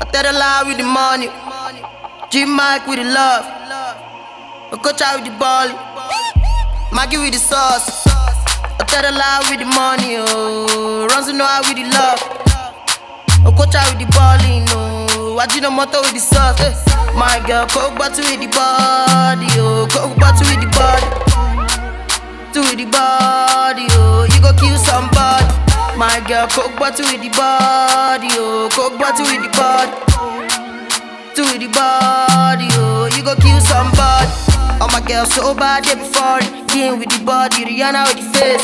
I tell the lie with the money. G Mike with the love. I coach out with the ball. Maggie with the sauce. I tell the lie with the money. Oh, runs to know how with the love. I coach out with the balling. Oh, I do no motor with the sauce. My girl, coke bottle with the body. Oh, coke bottle with the body. To with the body. Oh, you go kill somebody. My girl, coke bottle with the body, oh, coke bottle with the body, to with the body, oh, you go kill somebody. All my girls so bad, they be foreign. King with the body, Rihanna with the face.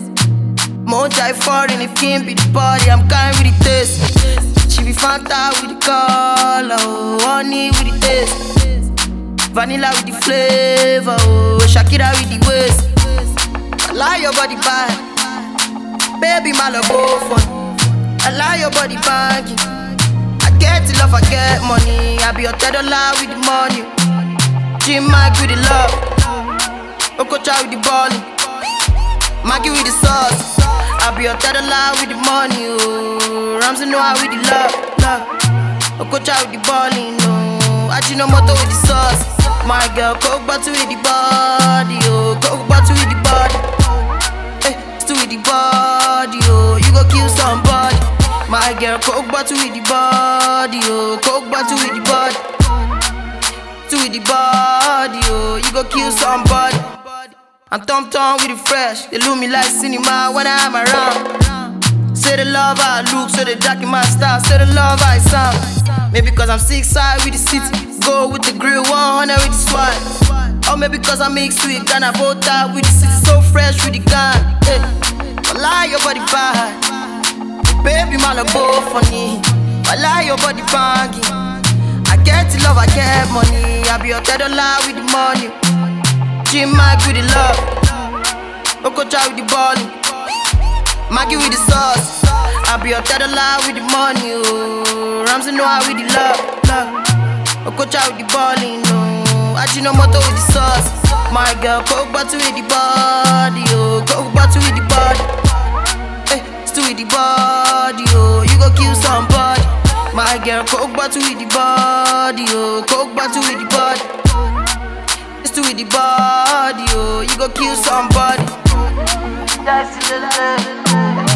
Moja foreign, if King be the body, I'm kind with the taste. She be Fanta with the color, oh, honey with the taste. Vanilla with the flavor, oh, Shakira with the waist. I like your body bad. Baby, my love go fun. I like your body banking. I get the love, I get money. I be your $10 with the money. G Mike with the love. Okocha with the balling. Maggie with the sauce. I be your $10 with the money. Oh, Ramsey know how with the love. Okocha with the balling. Oh, Ajinomoto with the sauce. My girl, coke bottle with the body. Oh, coke bottle with the body. With the body, oh, you go kill somebody. My girl, coke bottle with the body, oh, coke bottle with the body. With the body, oh, you go kill somebody. I'm tom-tom with the fresh. They look me like cinema when I'm around. Say the love I look, so they jacking my style. Say the love I sound. Maybe cause I'm 6 side with the city. Go with the grill, 100 with the swag. Or maybe cause I mix with Ghana, both out with the city. So fresh with the gun. Hey. I like your body bad. Baby, my love both funny. I like your body banging. I get the love, I get money. I be your $10 with the money. G Mike with the love. Okocha with the balling. Maggie with the sauce. I be your $10 with the money. Oh, Ramsey know how with the love. Okocha with the balling. Oh, Ajinomoto with the sauce. My girl, coke bottle with the body. Oh, coke bottle with the body. With the body, oh, you go kill somebody. My girl, coke bottle with the body, oh, coke bottle with the body. It's with the body, oh, you go kill somebody.